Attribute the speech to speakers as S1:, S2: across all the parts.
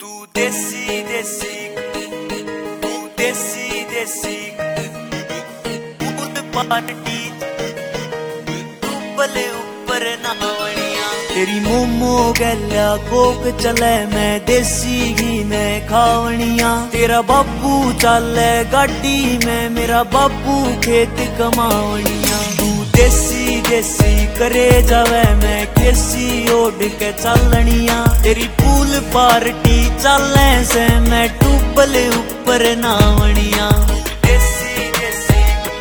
S1: तू देसी देसी तू देसी देसी पार्टी ऊपले ऊपर नावणिया तेरी मोमो गैल्या कोक चले मैं देसी घी में खावणिया तेरा बापू चले गाड़ी में मेरा बापू खेत कमावणिया तू देसी देसी करे जावे मैं केसी ओढ़ के चलनिया तेरी पूल पार्टी चले से मैं टूबले ऊपर नावणिया देसी देसी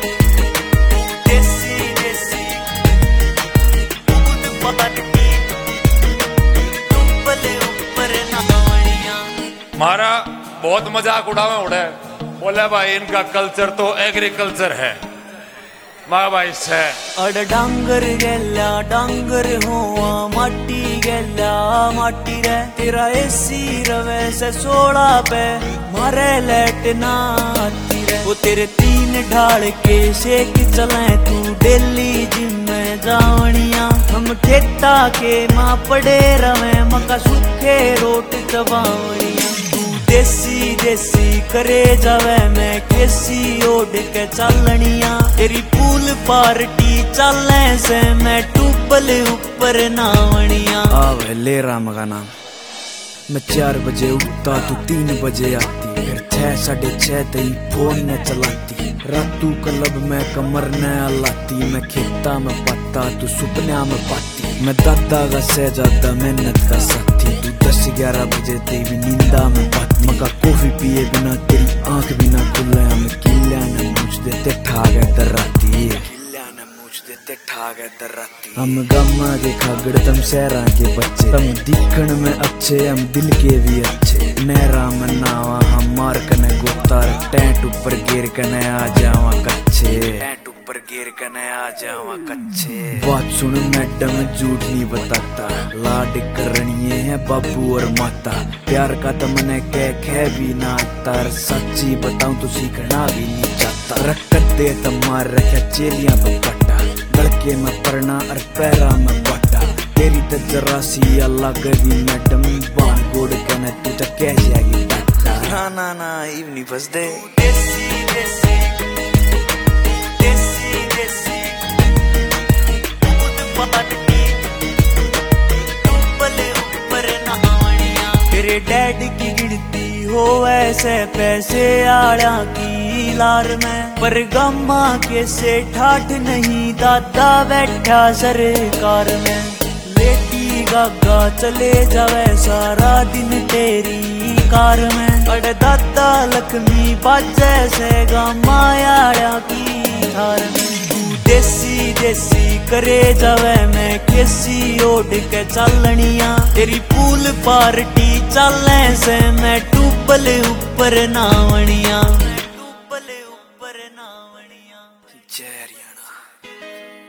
S1: देसी देसी पूल पार्टी टूबले ऊपर नावणिया।
S2: मारा बहुत मजाक उड़ावे उड़े बोले भाई इनका कल्चर तो एग्रीकल्चर है माँ भाई से
S1: अड़ डांगर गेला डांगर हुआ माटी गेला माटी रे तेरा एसी रवे से सोड़ा पे मारे लेट ना आती रे वो तेरे तीन ढाल के शेक चले तू डेली जिम में जावणिया हम खेता के माँ पड़े रवे मका सूखे रोट चबावणिया देसी देसी करे जावे मैं केसी ओढ़ के चलनिया तेरी पूल पार्टी चले से मैं टूबले ऊपर नावणिया।
S3: आवे ले राम का नाम मैं 4 बजे उठता तू 3 बजे आती फिर 6-6:30 तई फोन न चलाती रातू क्लब में कमर न लाती मैं खेता में पत्ता तू सुपना में पाती मैं दादा का सहजादा मेहनत का साथी तू 10-11 बजे तेरी नींदा में पाती मका कॉफी पिए बिना तेरी आंख बिना खुले हम किल्ला न मुझ देते ठागे दर्राती देते ठागे दर्राती हम गम्मा के खागड़ तुम शहरा के बच्चे तुम दिखण में अच्छे हम दिल के भी अच्छे नहरा में नावा हम मार कने गोतार टैंट ऊपर गिर कने आ जावा कच्चे टैंट ऊपर गिर कने आ जावा कच्चे बात सुन मैडम झूठ नहीं बताता लाड करनिए है बाबू और माता प्यार का तो मैंने कह भी ना तार सच्ची बताऊं तो सीखना भी नहीं चाहता रख दे तमार रखा चेलियां पे पट्टा लड़के में पढ़ना और पैरा में पट्टा तेरी तो जरा सी अलग भी मैडम बान गोड़ कहना तू तो कह जाएगी टट्टा ना ना इवनी बस दे
S1: देसी देसी देसी देसी पूल पार्टी टूबले ऊपर नावणिया तेरे डैड की गिनती हो ऐसे पैसे आड़ा की लार में पर गम्मा के से ठाठ नहीं दादा बैठा सरकार में लेटी गागा चले जावे सारा दिन तेरी कार में अड़ दादा लक्ष्मी बाजे से गम्मा आड़ा की थार में देसी देसी करे जावे मैं केसी ओढ़ के चलनिया तेरी पूल पार्टी चले से मैं टूबले ऊपर नावणिया टूबले ऊपर नावणिया।
S3: जय हरियाणा।